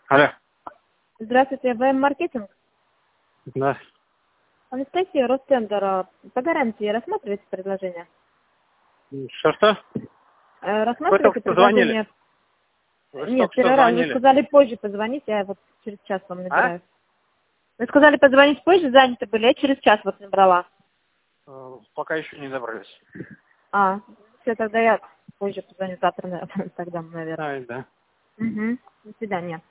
Алло. Здравствуйте, ВМ-маркетинг. Да. Анастасия, Ростендер. По гарантии рассматриваете предложение? Что? Рассматриваете только позвонили. предложение? Вы Нет, только что первый раз. Вы звонили. сказали позже позвонить, я вот через час вам А? набираю. Вы сказали позвонить позже, заняты были, я через час вас набрала. Пока еще не добрались. Все, тогда я позже позвоню завтра, тогда, наверное. Да. Угу. До свидания.